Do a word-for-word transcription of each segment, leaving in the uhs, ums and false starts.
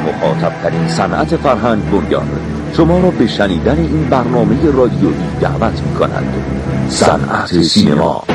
مخاطبترین صنعت فرهنگ بنیان شما را به شنیدن این برنامه رادیویی دعوت می‌کند. صنعت سینما.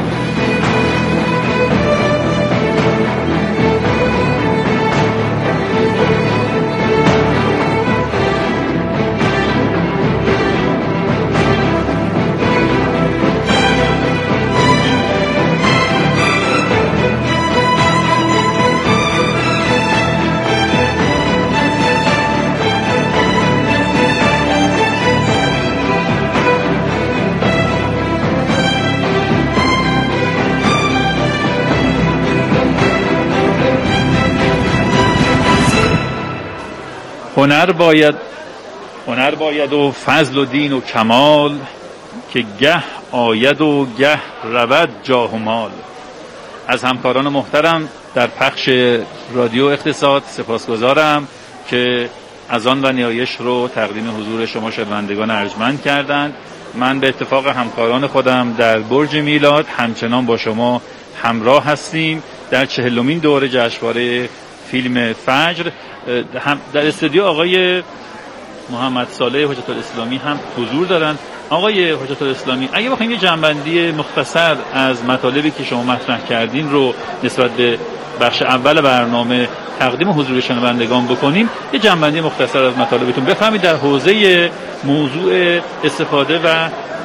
هنر باید هنر باید و فضل و دین و کمال، که گه آید و گه رود جاه و مال. از همکاران محترم در پخش رادیو اقتصاد سپاسگزارم که از آن و نیایش رو تقدیم حضور شما شنوندگان ارجمند کردند. من به اتفاق همکاران خودم در برج میلاد همچنان با شما همراه هستیم در چهلمین دوره جشنواره فیلم فجر. در استودیو آقای محمد صالح حجت الاسلامی هم حضور دارند. آقای حجت الاسلامی، اگه بخوایم یه جنبندی مختصر از مطالبی که شما مطرح کردین رو نسبت به بخش اول برنامه تقدیم حضور شنوندگان بکنیم، یه جنبندی مختصر از مطالبتون بفهمید در حوزه موضوع استفاده و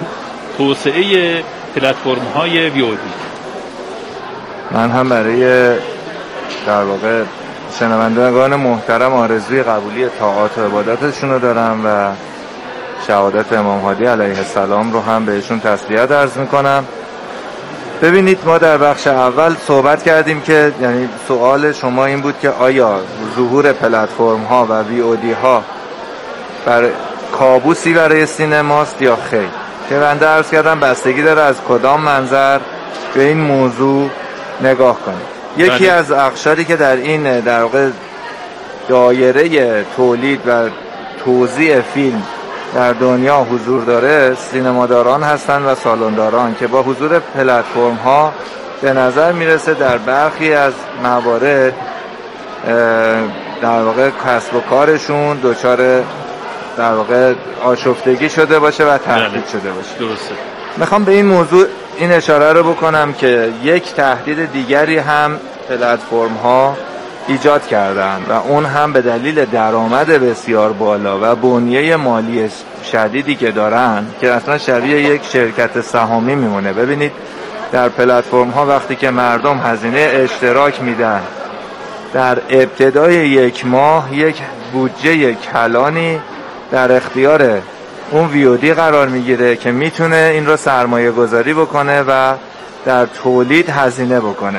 توسعه پلتفرم‌های وی او دی. من هم برای در واقع شنوندگان محترم آرزوی قبولی طاعات و عبادتشون رو دارم و شهادت امام هادی علیه السلام رو هم بهشون تسلیت عرض میکنم. ببینید، ما در بخش اول صحبت کردیم که یعنی سوال شما این بود که آیا ظهور پلتفرم ها و وی او دی ها بر کابوسی برای سینماست یا خیر. که بنده عرض کردم بستگی داره از کدام منظر به این موضوع نگاه کنید. یکی از اقشاری که در این در واقع دایره تولید و توزیع فیلم در دنیا حضور داره سینماداران هستند و سالنداران که با حضور پلتفرم ها به نظر میرسه در برخی از موارد در واقع کسب و کارشون دچار در واقع آشفتگی شده باشه و تهدید شده باشه. درسته. میخوام به این موضوع این اشاره رو بکنم که یک تهدید دیگری هم پلتفرم ها ایجاد کردن و اون هم به دلیل درآمد بسیار بالا و بنیه مالی شدیدی که دارن که اصلا شبیه یک شرکت سهامی میمونه. ببینید، در پلتفرم ها وقتی که مردم هزینه اشتراک میدن در ابتدای یک ماه یک بودجه کلانی در اختیار اون وی او دی قرار میگیره که میتونه این رو سرمایه گذاری بکنه و در تولید هزینه بکنه.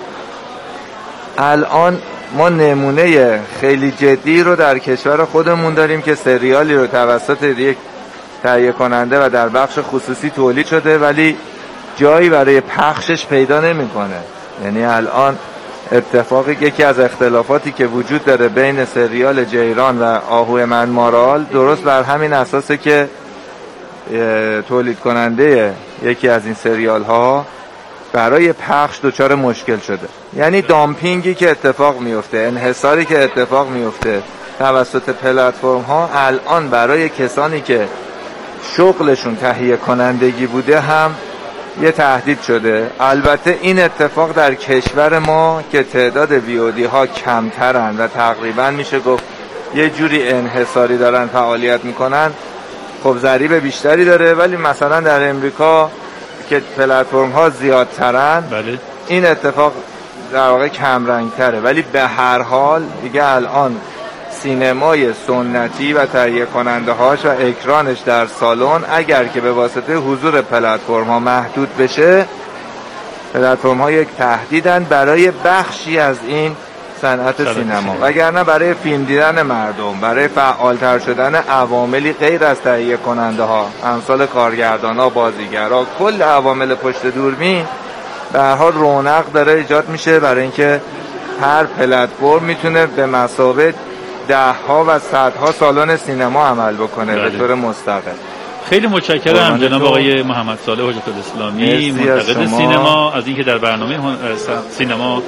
الان ما نمونه خیلی جدی رو در کشور خودمون داریم که سریالی رو توسط یک تهیه کننده و در بخش خصوصی تولید شده ولی جایی برای پخشش پیدا نمیکنه. یعنی الان اتفاقی یکی از اختلافاتی که وجود داره بین سریال جیران و آهوی من مارال درست بر همین اساسه که تولید کننده یکی از این سریال ها برای پخش دچار مشکل شده. یعنی دامپینگی که اتفاق میفته، انحصاری که اتفاق میفته توسط پلتفرم ها الان برای کسانی که شغلشون تهیه کنندگی بوده هم یه تهدید شده. البته این اتفاق در کشور ما که تعداد وی او دی ها کمترن و تقریبا میشه گفت یه جوری انحصاری دارن فعالیت میکنن، خب ضریب بیشتری داره. ولی مثلا در امریکا که پلتفرم ها زیادترن بله. این اتفاق در واقع کم رنگ تره. ولی به هر حال دیگه الان سینمای سنتی و تهیه کننده هاش و اکرانش در سالن اگر که به واسطه حضور پلتفرم ها محدود بشه، پلتفرم ها یک تهدیدن برای بخشی از این صنعت سینما، وگرنه برای فیلم دیدن مردم، برای فعالتر شدن عواملی غیر از تهیه کننده ها، امثال کارگردان ها، بازیگرا، کل عوامل پشت دوربین به هر حال رونق داره ایجاد میشه برای اینکه هر پلتفرم میتونه به مثابه ده ها و صدها سالن سینما عمل بکنه بله. به طور مستقل. خیلی متشکرم جناب آقای محمد صالح حجت الاسلامی منتقد سینما از اینکه در برنامه سینما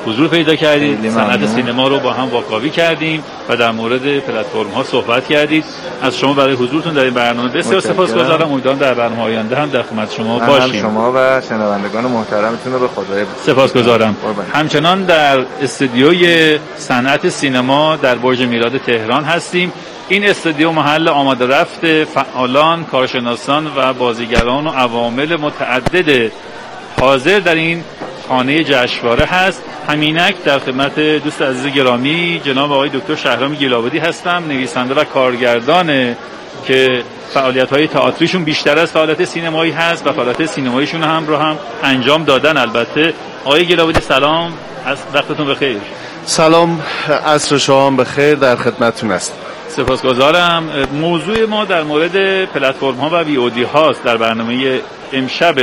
حضور پیدا کردید، صنعت سینما رو با هم واکاوی کردیم و در مورد پلتفرم ها صحبت کردید. از شما برای حضورتون در این برنامه بسیار سپاسگزارم. امیدوارم در برنامه آینده هم در خدمت شما باشیم. شما و شنوندگان محترمتون رو به خدای سپاسگزارم. همچنان در استودیوی صنعت سینما در برج میلاد تهران هستیم. این استودیو محل آماده رفت فعالان، کارشناسان و بازیگران و عوامل متعدد حاضر در این خانه جشنواره هست. همینک در خدمت دوست عزیز گرامی جناب آقای دکتر شهرام گیلابادی هستم، نویسنده و کارگردان که فعالیت‌های تئاتریشون بیشتر از فعالیت سینمایی هست و فعالیت سینماییشون هم رو هم انجام دادن. البته آقای گیلابادی سلام، از وقتتون بخیر. سلام، عصر شما بخیر، در خدمتتون هستم. سپاسگزارم. موضوع ما در مورد پلتفرم ها و وی او دی هاست در برنامه امشب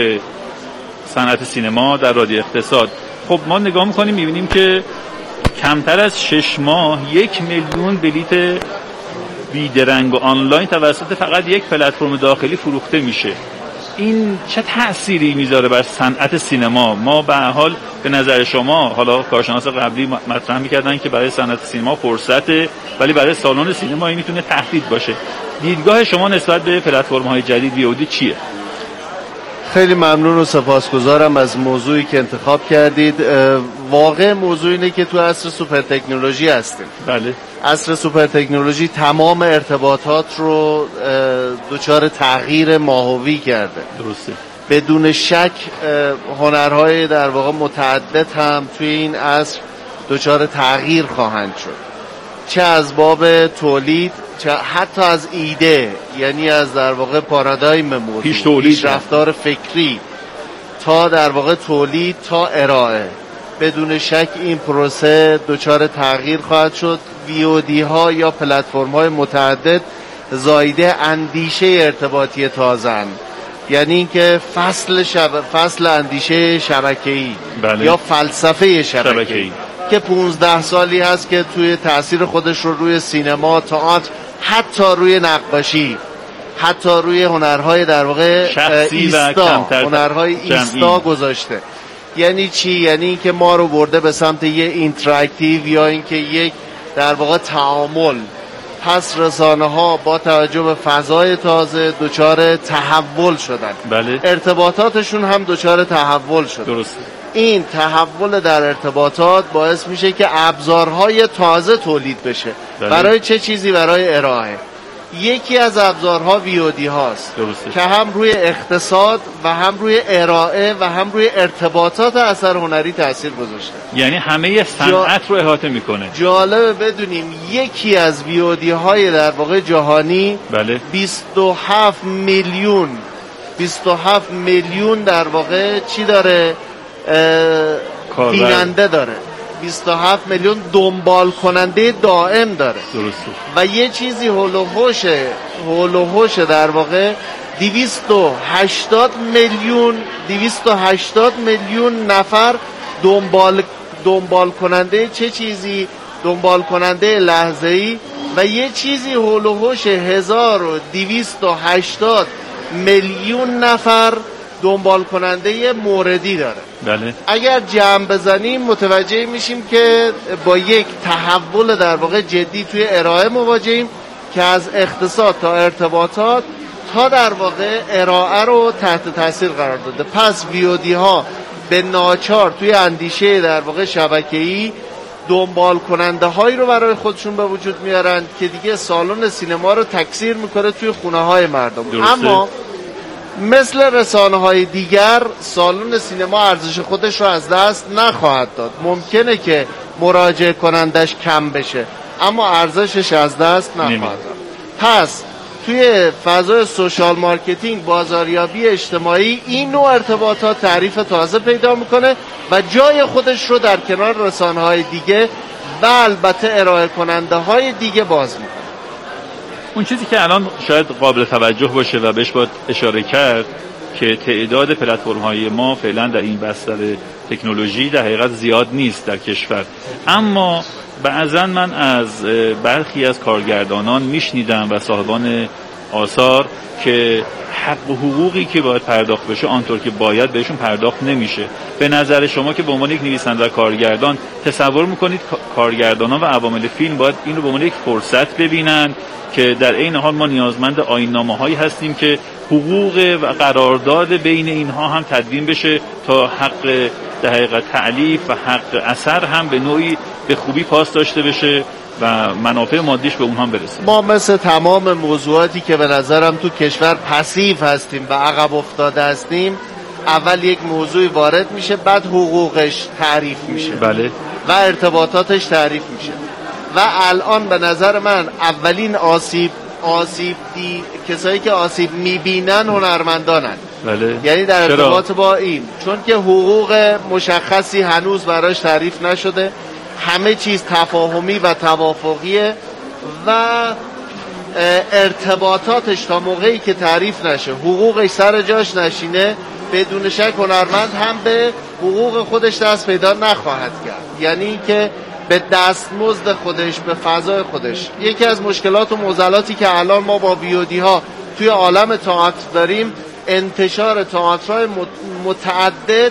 صنعت سینما در رادیو اقتصاد. خب ما نگاه میکنیم میبینیم که کمتر از شش ماه یک میلیون بلیت بیدرنگ و آنلاین توسط فقط یک پلتفرم داخلی فروخته میشه. این چه تأثیری میذاره بر صنعت سینما؟ ما به هر حال به نظر شما، حالا کارشناس قبلی مطرح میکردن که برای صنعت سینما فرصته، ولی برای سالن سینما این میتونه تهدید باشه. دیدگاه شما نسبت به پلتفرم های جدید وی او دی چیه؟ خیلی ممنون و سپاسگزارم از موضوعی که انتخاب کردید. واقع موضوع اینه که تو عصر سوپر تکنولوژی هستیم. بله. عصر سوپر تکنولوژی تمام ارتباطات رو دچار تغییر ماهوی کرده. درسته. بدون شک هنرهای در واقع متعدد هم توی این عصر دچار تغییر خواهند شد، چه از باب تولید، چه حتی از ایده، یعنی از در واقع پارادایم موضوع، پیش تولید، رفتار فکری، تا در واقع تولید تا ارائه. بدون شک این پروسه دچار تغییر خواهد شد. وی او دی ها یا پلتفرم های متعدد زایده اندیشه ارتباطی تازه‌اند، یعنی اینکه فصل شب... فصل اندیشه شبکه‌ای. بله. یا فلسفه شبکه‌ای شبکه‌ای که پونزده سالی هست که توی تأثیر خودش رو روی سینما، تئاتر، حتی روی نقاشی، حتی روی هنرهای در واقع ایستا، هنرهای ایستا گذاشته. یعنی چی؟ یعنی اینکه ما رو برده به سمت یه اینتراکتیو، یا اینکه یک در واقع تعامل. پس رسانه ها با توجه به فضای تازه دچار تحول شدن. بله. ارتباطاتشون هم دچار تحول شد. درسته. این تحول در ارتباطات باعث میشه که ابزارهای تازه تولید بشه. بله. برای چه چیزی؟ برای ارائه. یکی از ابزارها وی او دی هاست. درسته. که هم روی اقتصاد و هم روی ارائه و هم روی ارتباطات اثر هنری تاثیر گذاشته. یعنی همه صنعت رو احاطه میکنه. جالبه بدونیم یکی از وی او دی های در واقع جهانی، بله، بیست و هفت میلیون بیست و هفت میلیون در واقع چی داره؟ بیننده داره. بیست و هفت میلیون دنبال کننده دائم داره. درسته. و یه چیزی هولوهوش هولوهوش در واقع دویست و هشتاد میلیون دویست و هشتاد میلیون نفر دنبال دنبال کننده چه چیزی؟ دنبال کننده لحظه‌ای. و یه چیزی هولوهوش هزار و دویست و هشتاد میلیون نفر دنبال کننده موردی داره. بله. اگر جمع بزنیم متوجه میشیم که با یک تحول در واقع جدی توی ارائه مواجهیم که از اقتصاد تا ارتباطات تا در واقع ارائه رو تحت تاثیر قرار داده. پس وی او دی ها به ناچار توی اندیشه در واقع شبکه‌ای دنبال کننده هایی رو برای خودشون به وجود میارن که دیگه سالن سینما رو تکثیر میکنه توی خونه های مردم. درسته. اما مثل رسانه های دیگر سالن سینما ارزش خودش رو از دست نخواهد داد. ممکنه که مراجعه کنندش کم بشه اما ارزشش از دست نخواهد داد. پس توی فضای سوشال مارکتینگ، بازاریابی اجتماعی، این نوع ارتباطات تعریف تازه پیدا میکنه و جای خودش رو در کنار رسانه های دیگه و البته ارائه کننده های دیگه باز میکنه. اون چیزی که الان شاید قابل توجه باشه و بهش باید اشاره کرد که تعداد پلتفرم های ما فعلا در این بستر تکنولوژی در حقیقت زیاد نیست در کشور، اما بعضا من از برخی از کارگردانان میشنیدم و صاحبان آثار که حق و حقوقی که باید پرداخت بشه آنطور که باید بهشون پرداخت نمیشه. به نظر شما که به عنوان یک نویسنده و کارگردان تصور میکنید کارگردانان و عوامل فیلم باید این رو به عنوان یک فرصت ببینن که در عین حال ما نیازمند آیین‌نامه‌هایی هستیم که حقوق و قرارداد بین اینها هم تدوین بشه تا حق در حقیقت تألیف و حق اثر هم به نوعی به خوبی پاس داشته بشه و منافع مادیش به اونها برسه. ما مثل تمام موضوعاتی که به نظرم تو کشور پسیو هستیم و عقب افتاده هستیم، اول یک موضوعی وارد میشه، بعد حقوقش تعریف میشه بله و ارتباطاتش تعریف میشه و الان به نظر من اولین آسیب آسیب دی کسایی که آسیب میبینن هنرمندانن. بله. یعنی در ارتباط با این، چون که حقوق مشخصی هنوز براش تعریف نشده، همه چیز تفاهمی و توافقیه و ارتباطاتش تا موقعی که تعریف نشه، حقوقش سر جاش نشینه، بدون شک هنرمند هم به حقوق خودش دست پیدا نخواهد کرد. یعنی که به دستمزد خودش، به فضای خودش. یکی از مشکلات و معضلاتی که الان ما با ویودی ها توی عالم تئاتر داریم، انتشار تئاترهای متعدد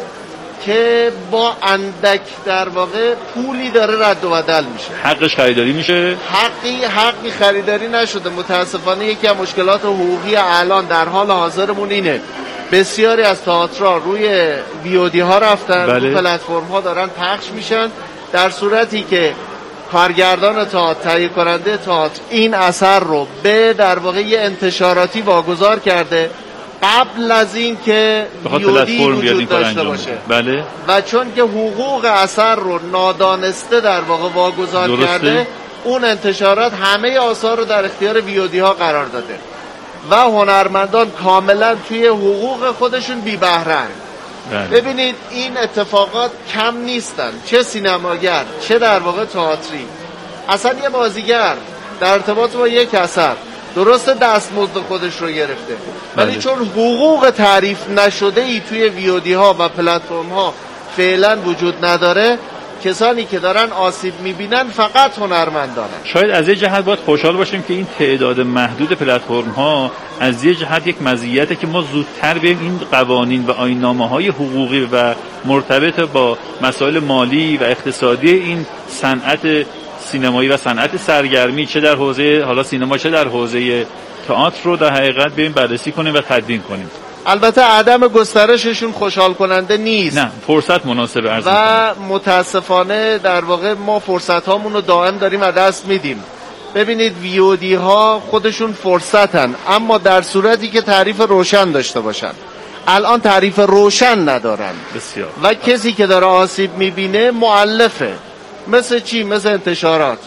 که با اندک در واقع پولی داره رد و بدل میشه. حقش خریداری میشه؟ حقی حقی خریداری نشده. متاسفانه یکی از مشکلات حقوقی الان در حال حاضرمون اینه، بسیاری از تئاترها روی ویودی ها رفتن، بله. رو پلتفرم ها دارن پخش میشن، در صورتی که کارگردان تئاتر، تهیه کننده تئاتر این اثر رو به در واقع یه انتشاراتی واگذار کرده قبل از این که ویودی وجود داشته باشه. بله. و چون که حقوق اثر رو نادانسته در واقع واگذار درسته. کرده، اون انتشارات همه آثار رو در اختیار ویودی ها قرار داده و هنرمندان کاملا توی حقوق خودشون بی بهره‌اند. بله. ببینید این اتفاقات کم نیستن، چه سینماگر چه در واقع تئاتری. اصلا یه بازیگر در ارتباط با یک اثر درسته دستمزد خودش رو گرفته، ولی بله. چون حقوق تعریف نشده ای توی ویودی ها و پلتفرم ها فعلا وجود نداره، کسانی که دارن آسیب میبینن فقط هنرمندانن. شاید از یه جهت باید خوشحال باشیم که این تعداد محدود پلتفرم ها از یه جهت یک مزیته که ما زودتر بریم این قوانین و آیین‌نامه‌های حقوقی و مرتبط با مسائل مالی و اقتصادی این صنعت سینمایی و صنعت سرگرمی، چه در حوزه حالا سینما چه در حوزه تئاتر، رو در حقیقت بریم بررسی کنیم و تدوین کنیم. البته عدم گسترششون خوشحال کننده نیست. نه، فرصت مناسب عرض و متاسفانه در واقع ما فرصت هامون رو دائم داریم و دست میدیم. ببینید ویودی ها خودشون فرصتن، اما در صورتی که تعریف روشن داشته باشن. الان تعریف روشن ندارن. بسیار. و کسی که داره آسیب میبینه مؤلفه. مثل چی؟ مثل انتشارات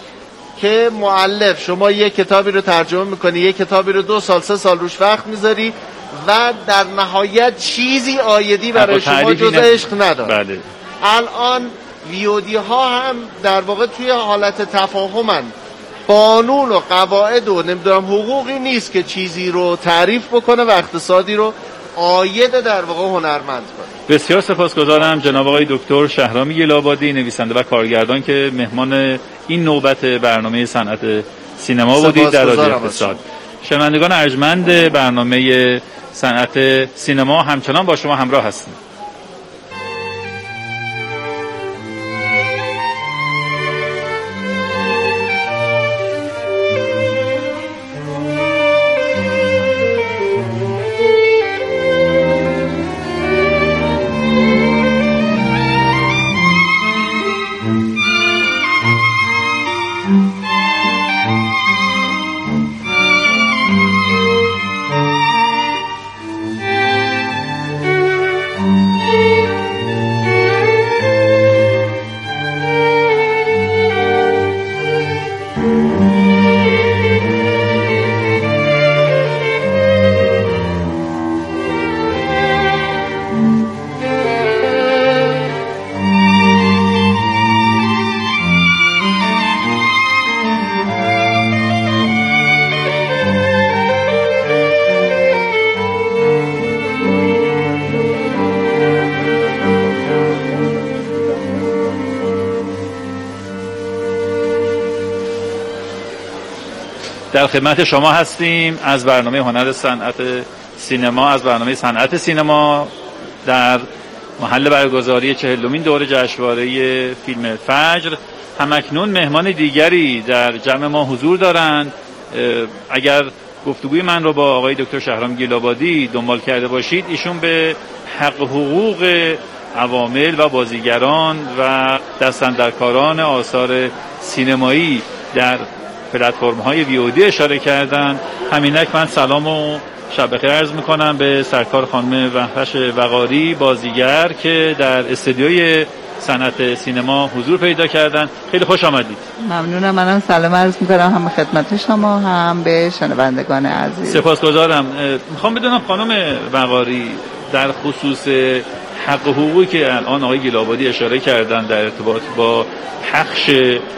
که مؤلف شما یک کتابی رو ترجمه میکنی، یک کتابی رو دو سال سه سال روش وقت میذاری و در نهایت چیزی آیدی برای شما جز عشق نداره. بله. الان ویودی ها هم در واقع توی حالت تفاهمن، قانون و قواعد و نمیدونم حقوقی نیست که چیزی رو تعریف بکنه و اقتصادی رو آید در واقع هنرمند کنه. بسیار سپاسگزارم جناب آقای دکتر شهرامی گل‌آبادی، نویسنده و کارگردان که مهمان این نوبت برنامه صنعت سینما بودید در رادیو اقتصاد. شنوندگان ارجمند برنامه صنعت سینما همچنان با شما همراه هستیم. در خدمت شما هستیم از برنامه هنر صنعت سینما، از برنامه صنعت سینما در محل برگزاری چهلمین دوره جشنواره فیلم فجر. همکنون مهمان دیگری در جمع ما حضور دارند. اگر گفتگوی من رو با آقای دکتر شهرام گیلابادی دنبال کرده باشید، ایشون به حق حقوق عوامل و بازیگران و دستاندرکاران آثار سینمایی در پلتفرم‌های وی او دی اشاره کردن. همینک من سلام و شب بخیر عرض میکنم به سرکار خانم وحش وقاری، بازیگر که در استودیوی صنعت سینما حضور پیدا کردن. خیلی خوش آمدید. ممنونم. منم سلام عرض میکنم هم خدمت شما هم به شنوندگان عزیز. سپاسگزارم. میخوام بدونم خانم وقاری در خصوص حق حقوقی که الان آقای گیلابادی اشاره کردن در ارتباط با پخش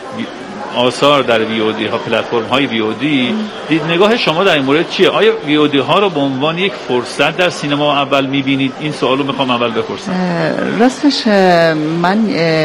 آثار در وی او دی ها، پلتفرم های وی او دی، دیدنگاه شما در این مورد چیه؟ آیا وی او دی ها رو به عنوان یک فرصت در سینما اول میبینید؟ این سوال رو میخوام اول بپرسم. راستش من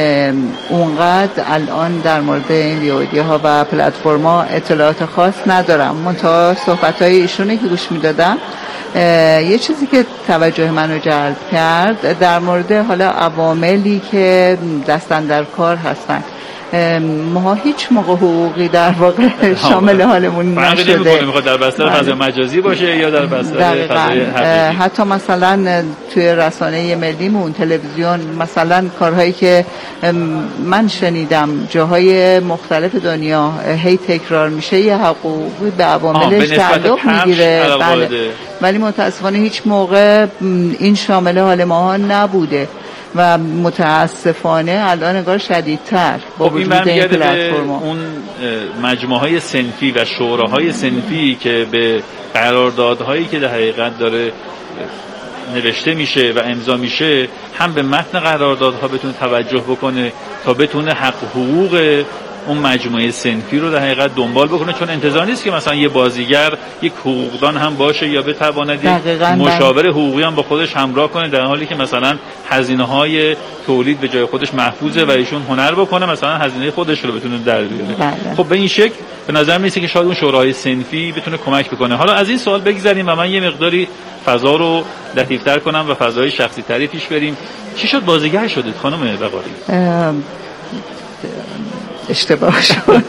اونقدر الان در مورد این وی او دی ها و پلتفرم ها اطلاعات خاص ندارم. منتها صحبت های ایشونه که گوش میدادم، یه چیزی که توجه منو جلب کرد در مورد حالا عواملی که دستاندرکار هستن، ما هیچ موقع حقوقی در واقع شامل حالمون نشده. فرقی نمی‌کنه در بستر فضای مجازی باشه یا در بستر فضای حقیقی. حتی مثلا توی رسانه ملیمون، تلویزیون، مثلا کارهایی که من شنیدم جاهای مختلف دنیا هی تکرار میشه، یه حقوقی به عواملش تعلق میگیره، بله، ولی متاسفانه هیچ موقع این شامل حال ما نبوده و متاسفانه الان انگار شدیدتر با وجود این پلتفرم. اون مجموعه های صنفی و شوراهای صنفی که به قراردادهایی که در حقیقت داره نوشته میشه و امضا میشه، هم به متن قراردادها بتونه توجه بکنه تا بتونه حق حقوق اون مجموعه صنفی رو در حقیقت دنبال بکنه، چون انتظار نیست که مثلا یه بازیگر یک حقوقدان هم باشه یا بتواند یک مشاور حقوقی هم با خودش همراه کنه، در حالی که مثلا هزینه‌های تولید به جای خودش محفوظه و ایشون هنر بکنه مثلا هزینه خودش رو بتونه در بیاره. بله. خب به این شکل به نظر میاد که شاید اون شورای صنفی بتونه کمک بکنه. حالا از این سوال بگذریم و من یه مقداری فضا رو لطیف‌تر کنم و فضای شخصی تری پیش بریم. چی شد بازیگر شدید خانم وقاری؟ اشتباه شد.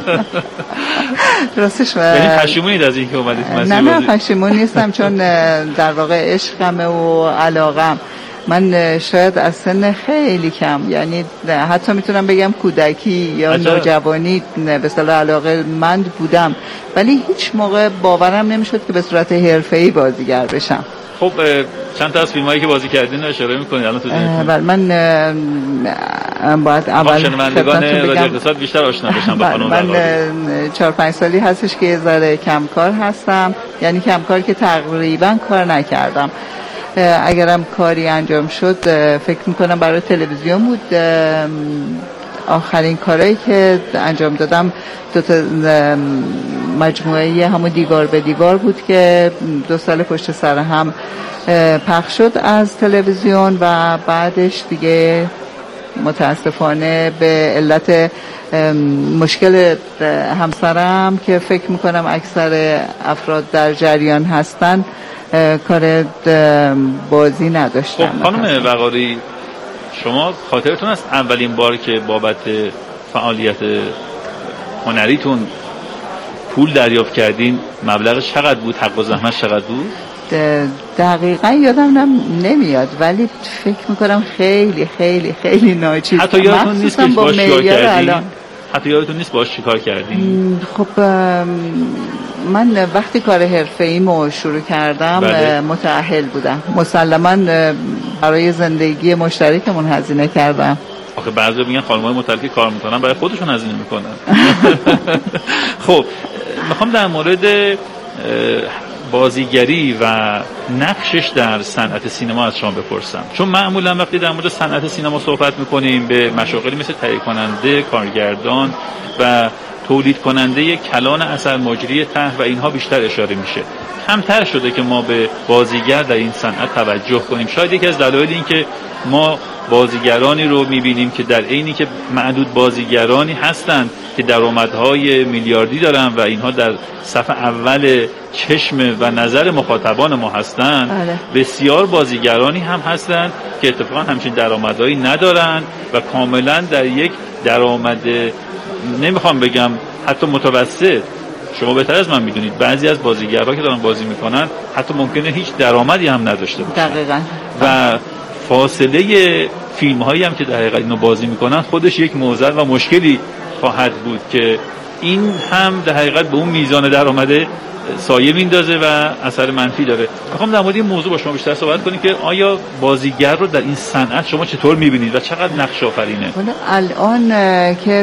راستش یعنی پشیمونید از این که اومدید مسیر؟ نه نه پشیمون نیستم، چون در واقع عشقمه و علاقم. من شاید از سن خیلی کم، یعنی حتی میتونم بگم کودکی یا نوجوانی به اصطلاح علاقه مند بودم، ولی هیچ موقع باورم نمیشد که به صورت حرفه‌ای بازیگر بشم. خب چند تا از فیلمایی که بازی کردین اشاره می‌کنید الان تو ذهنتون؟ بله، من باید اول شنوندگان رادیو اقتصاد بیشتر آشنا بشن با خانم وقاری. من چهار پنج سالی هستش که یه ذره کمکار هستم، یعنی کمکار که تقریبا کار نکردم. اگرم کاری انجام شد فکر میکنم برای تلویزیون بود. آخرین کارهایی که انجام دادم دو تا مجموعه همون دیوار به دیوار بود که دو سال پشت سر هم پخش شد از تلویزیون و بعدش دیگه متاسفانه به علت مشکل همسرم که فکر میکنم اکثر افراد در جریان هستن کار بازی نداشتم. خب خانم وقاری، شما خاطرتون است اولین بار که بابت فعالیت هنریتون پول دریافت کردین مبلغش چقدر بود؟ حق و زحمت چقدر بود؟ دقیقا یادم نمیاد، ولی فکر میکنم خیلی خیلی خیلی ناچیز. حتی یادتون نیست که باش چیکار کردین؟ حتی یادتون نیست باش چیکار کردین؟ خب من وقتی کار حرفه‌ایمو شروع کردم بله. متأهل بودم، مسلماً برای زندگی مشترکمون هزینه کردم. آخه بعضی میگن خانم‌های متأهل کار میکنن برای خودشون هزینه میکنن. خب میخوام در مورد بازیگری و نقشش در صنعت سینما از شما بپرسم، چون معمولا وقتی در مورد صنعت سینما صحبت میکنیم به مشاغلی مثل تهیه کننده، کارگردان و تولید کننده کلان اثر، مجری ته و اینها بیشتر اشاره میشه. کمتر شده که ما به بازیگر در این صنعت توجه کنیم. شاید یکی از دلایل این که ما بازیگرانی رو می‌بینیم که در عینی که معدود بازیگرانی هستند که درآمدهای میلیاردی دارن و اینها در صف اول چشم و نظر مخاطبان ما هستند، بسیار بازیگرانی هم هستند که اتفاقا همچین درآمدهایی ندارن و کاملا در یک درآمد، نمیخوام بگم حتی متوسط، شما بهتر از من میدونید بعضی از بازیگرها که دارن بازی میکنن حتی ممکنه هیچ درآمدی هم نداشته باشن. دقیقاً. و فاصله فیلم هایی هم که در حقیقت اینو بازی میکنن خودش یک معضل و مشکلی خواهد بود که این هم در حقیقت به اون میزان درآمد سایه میندازه و اثر منفی داره. میخوام در مورد این موضوع با شما بیشتر صحبت کنیم که آیا بازیگر رو در این صنعت شما چطور میبینید و چقدر نقش آفرینه؟ الان که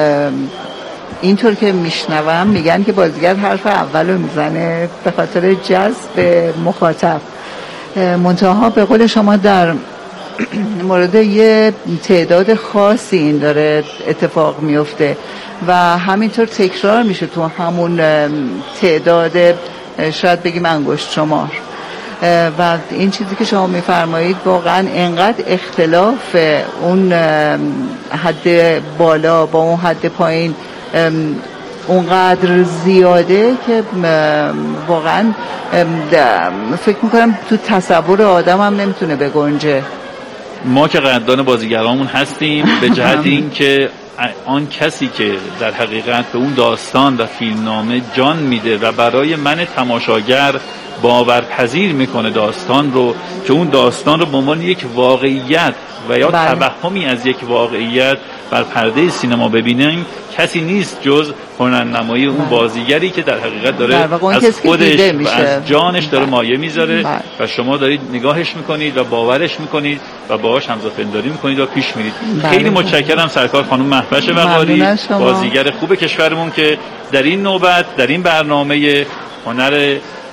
اینطور که میشنوم میگن که بازیگر حرف اولو میزنه به خاطر جذب مخاطب، منتها به قول شما در مورد یه تعداد خاصی این داره اتفاق میفته و همینطور تکرار میشه تو همون تعداد شاید بگیم انگشت شمار و این چیزی که شما میفرمایید واقعا انقدر اختلاف اون حد بالا با اون حد پایین اونقدر زیاده که واقعا فکر میکنم تو تصور آدم هم نمیتونه بگنجه. ما که قدردان بازیگرامون هستیم به جهت این که آن کسی که در حقیقت به اون داستان و فیلمنامه جان میده و برای من تماشاگر باورپذیر میکنه داستان رو، که اون داستان رو به عنوان یک واقعیت و یا توهمی از یک واقعیت بر پرده سینما ببینیم، کسی نیست جز هنرنمایی اون بازیگری که در حقیقت داره از خودش و از جانش داره مایه میذاره و شما دارید نگاهش میکنید و باورش میکنید و باهاش همزادپنداری میکنید و پیش میرید. خیلی متشکرم سرکار خانم مهوش وقاری، بازیگر خوب کشورمون که در این نوبت در این برنامه هنر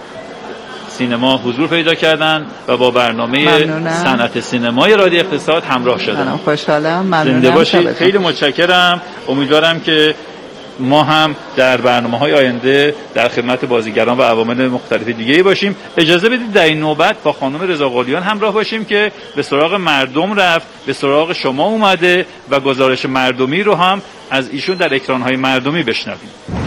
سینما حضور پیدا کردن و با برنامه صنعت سینمای رادیو اقتصاد همراه شدن. من خوشحالم. ممنونم. خیلی متشکرم. امیدوارم که ما هم در برنامه‌های آینده در خدمت بازیگران و عوامل مختلف دیگه‌ای باشیم. اجازه بدید در این نوبت با خانم رضا قلیان همراه باشیم که به سراغ مردم رفت، به سراغ شما اومده و گزارش مردمی رو هم از ایشون در اکران‌های مردمی بشنویم.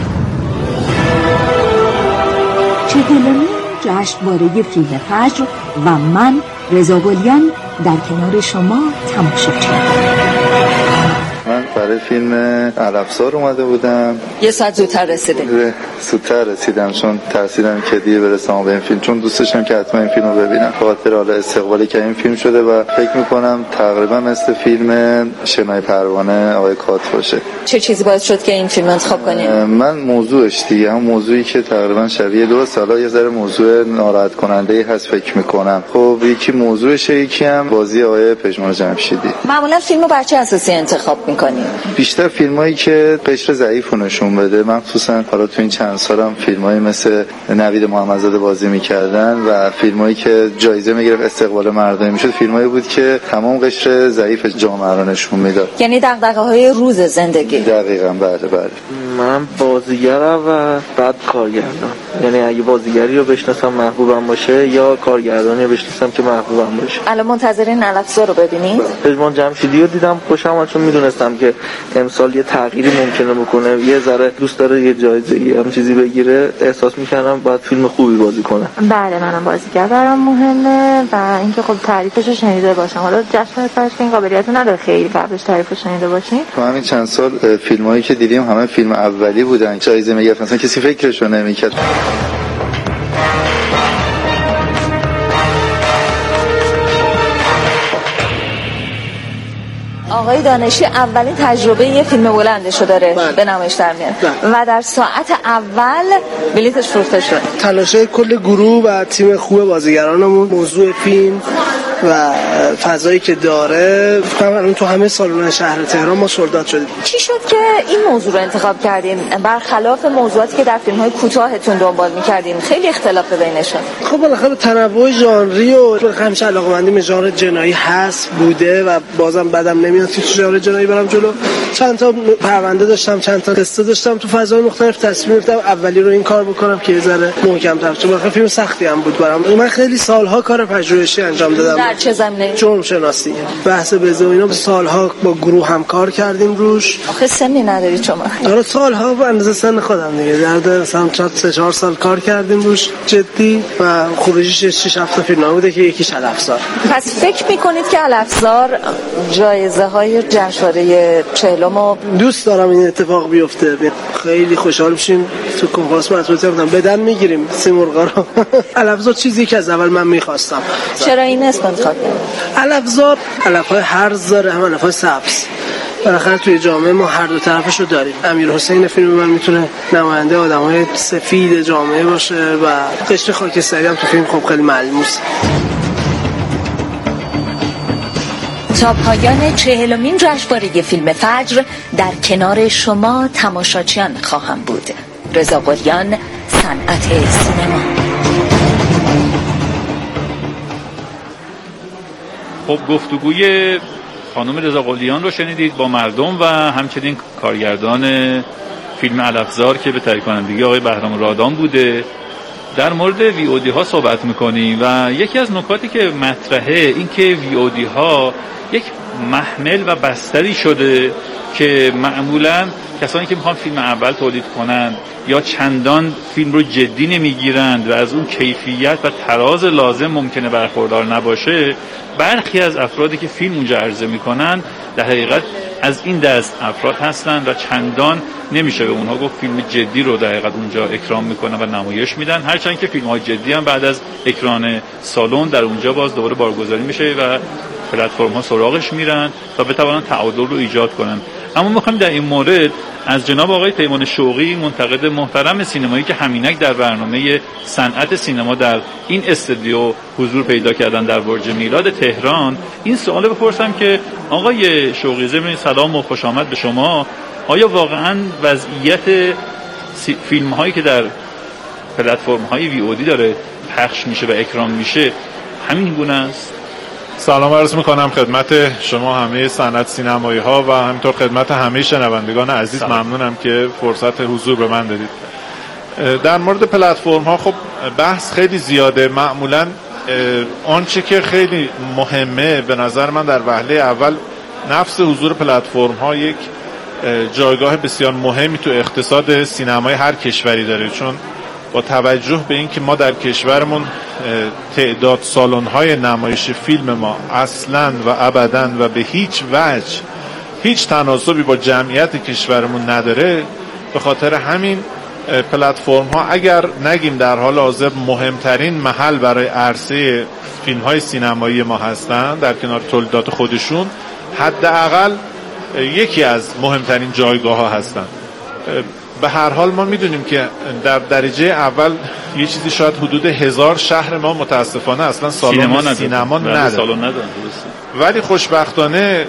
چهلمین جشنواره فیلم فجر و من رضا قلیان در کنار شما تماشاچی. من برای فیلم علفزار اومده بودم. یه ساعت زودتر رسیدم. زودتر رسیدم چون ترسیدم که دیر برسم به این فیلم، چون دوست داشتم که حتما این فیلم رو ببینم. خاطر حالا استقبالی که این فیلم شده و فکر میکنم تقریبا مثل فیلم شنای پروانه آقای کات باشه. چه چیزی باعث شد که این فیلم انتخاب کنید؟ من موضوعش دیگه هم موضوعی که تقریبا شبیه دو سالا یه ذره موضوع ناراحت کننده ای هست فکر میکنم. خب یکی موضوعشه، یکی هم بازی آقای پژمان جمشیدی. معمولا فیلمو بر چه اساسی انتخاب میکنید؟ بیشتر فیلمایی که قشر ضعیفو نشون بده، مخصوصا حالا تو این چند سالم فیلمایی مثل نوید محمدزاده بازی میکردن و فیلمایی که جایزه میگرفت استقبال مردمی میشد، فیلمایی بود که تمام قشر ضعیف جامعه رو نشون میداد، یعنی دغدغه‌های روز زندگی. دقیقاً. بله بله. من بازیگرم و بعد کارگردان، یعنی اگه بازیگری رو بشناسم محبوبم باشه یا کارگردانی رو بشناسم که محبوبم باشه. الان منتظرین علفزار رو ببینید؟ پژمان جمشیدی رو دیدم، خوشم اومد چون میدونستم که امسال یه تغییری ممکنه بکنه، یه ذره دوست داره یه جایزه‌ای هم چیزی بگیره، احساس می‌کردم باید فیلم خوبی بازی کنه. بله منم بازیگر برام مهمه و اینکه خب تعریفش رو شنیده باشم. حالا جشن فجر که این قابلیت نداره خیلی قبلش تعریفش شنیده باشیم. تو همین چند سال فیلمایی که دیدیم همه فیلم اولی بودن، جایزه میگرفتن، مثلا کسی فکرشو نمی‌کرد. آقای دانشی اولین تجربه یه فیلم بلندشو داره به نمایش در میاد و در ساعت اول بلیتش فروخته شد. تلاشه کل گروه و تیم خوب بازیگرانمون، موضوع فیلم و فضایی که داره فکر تو همه سالن شهر تهران ما سولدات شدیم. چی شد که این موضوع رو انتخاب کردین برخلاف موضوعاتی که در فیلم‌های کوتاهتون دنبال می‌کردین؟ خیلی اختلاف بینشون. خب بالاخره تنوع ژانری و همیشه علاقه‌مندی به ژانر جنایی هست بوده و بازم بدم نمیاد که تو ژانر جنایی برم جلو. چند تا پرونده داشتم، چند تا قصه داشتم، تو فضای مختلف تصمیم گرفتم اولی رو این کار بکنم که یه ذره محکم‌تر بشه. بالاخره فیلم سختی هم بود برام. من خیلی سال‌ها کار پژوهشی انجام دادم. در چه زمینه؟ جرم شناسی. بحث بزه و اینا سال‌ها با گروه هم کار کردیم روش. آخه سنی نداری شما. آره سال‌ها به اندازه سن خودم دیگه. در مثلا سه چهار سال کار کردیم روش جدی و خروجیش شش هفت تا فیلم بوده که یکیش الافزار. پس فکر می‌کنید که الافزار جایزه‌های جشنواره چهلم دوست دارم این اتفاق بیفته. خیلی خوشحال میشیم تو کنکورس مطبوعاتی بودم بدن میگیریم سیمرغا رو. الافزار چیزی که از اول من می‌خواستم. چرا این اسم انتخاب کردید؟ الافزار علف‌های هرز داره، هم علف‌های سبز. بالاخره توی جامعه ما هر دو طرفشو داریم. امیر حسین فیلم من میتونه نماینده آدمای سفید جامعه باشه و قشر خاکستری هم تو فیلم خب خیلی ملموسه. تا پایان چهلمین جشنواره فیلم فجر در کنار شما تماشاچیان خواهم بود. رضا قلیان، صنعت سینما. خب گفتگوی خانم رضا قلیان رو شنیدید با مردم و همچنین کارگردان فیلم الافزار که به تهیه کنندگی آقای بهرام رادان بوده. در مورد وی او دی ها صحبت میکنیم و یکی از نکاتی که مطرحه این که وی او دی ها یک محمل و بستری شده که معمولا کسانی که میخوان فیلم اول تولید کنند یا چندان فیلم رو جدی نمیگیرند و از اون کیفیت و تراز لازم ممکنه برخوردار نباشه، برخی از افرادی که فیلم اونجا عرضه میکنن در حقیقت از این دست افراد هستند و چندان نمیشه به اونها گفت فیلم جدی رو در حقیقت اونجا اکرام میکنن و نمایش میدن، هرچند که فیلم های جدی هم بعد از اکران سالن در اونجا باز دوباره بارگذاری میشه و پلتفرم ها سراغش میرن تا بتوانن تعادل رو ایجاد کنن. اما میخوایم در این مورد از جناب آقای پیمان شوقی منتقد محترم سینمایی که همینک در برنامه صنعت سینما در این استودیو حضور پیدا کردن در برج میلاد تهران این سوال بپرسم که آقای شوقی، ضمن سلام و خوش آمد به شما، آیا واقعا وضعیت فیلم هایی که در پلتفرم های وی او دی داره پخش میشه و اکرام میشه همین گونه است؟ سلام عرض میکنم خدمت شما همه صنعت سینمایی ها و همینطور خدمت همه شنوندگان عزیز. سلام. ممنونم که فرصت حضور به من دادید. در مورد پلتفرم ها خب بحث خیلی زیاده. معمولا آنچه که خیلی مهمه به نظر من در وهله اول نفس حضور پلتفرم ها یک جایگاه بسیار مهمی تو اقتصاد سینمای هر کشوری داره، چون با توجه به اینکه ما در کشورمون تعداد سالن‌های نمایش فیلم ما اصلاً و ابداً و به هیچ وجه هیچ تناسبی با جمعیت کشورمون نداره، به خاطر همین پلتفرم ها اگر نگیم در حال حاضر مهمترین محل برای عرصه فیلم های سینمایی ما هستن در کنار تولیدات خودشون، حداقل یکی از مهمترین جایگاه ها هستن. به هر حال ما میدونیم که در درجه اول یه چیزی شاید حدود هزار شهر ما متاسفانه اصلا سالن سینما نداره، ولی خوشبختانه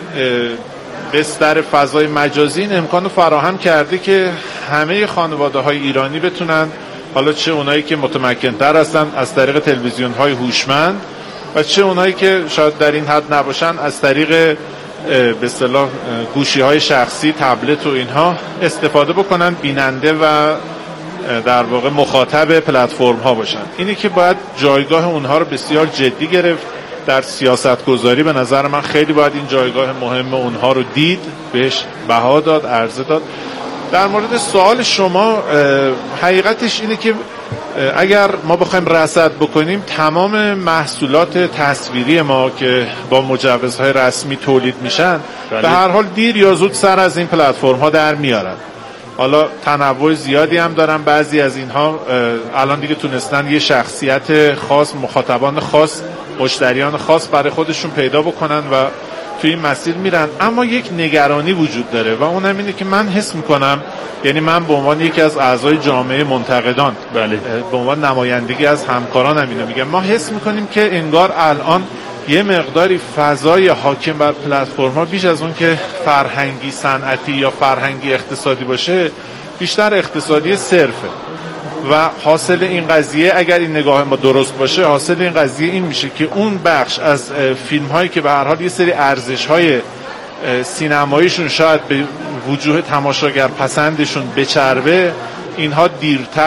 بستر فضای مجازی این امکانو فراهم کرده که همه خانواده های ایرانی بتونن، حالا چه اونایی که متمکن‌تر هستن از طریق تلویزیون های هوشمند و چه اونایی که شاید در این حد نباشن از طریق به اصطلاح گوشی های شخصی، تبلت و اینها استفاده بکنن، بیننده و در واقع مخاطب پلتفرم ها باشن. اینی که باید جایگاه اونها رو بسیار جدی گرفت در سیاست گذاری. به نظر من خیلی باید این جایگاه مهم اونها رو دید، بهش بها داد، عرضه داد. در مورد سوال شما، حقیقتش اینه که اگر ما بخوایم رصد بکنیم تمام محصولات تصویری ما که با مجوزهای رسمی تولید میشن به هر حال دیر یا زود سر از این پلتفرم ها در میارن. حالا تنوع زیادی هم دارن، بعضی از اینها الان دیگه تونستن یه شخصیت خاص، مخاطبان خاص، مشتریان خاص برای خودشون پیدا بکنن و توی این مسیر میرن. اما یک نگرانی وجود داره و اونم اینه که من حس میکنم، یعنی من به عنوان یکی از اعضای جامعه منتقدان، بله، به عنوان نمایندگی از همکارانم اینو میگم، ما حس میکنیم که انگار الان یه مقداری فضای حاکم بر پلتفرم ها بیش از اون که فرهنگی صنعتی یا فرهنگی اقتصادی باشه بیشتر اقتصادی صرفه و حاصل این قضیه اگر این نگاه ما درست باشه حاصل این قضیه این میشه که اون بخش از فیلم هایی که به هر حال یه سری ارزش های سینماییشون شاید به وجوه تماشاگر پسندشون بچربه اینها دیرتر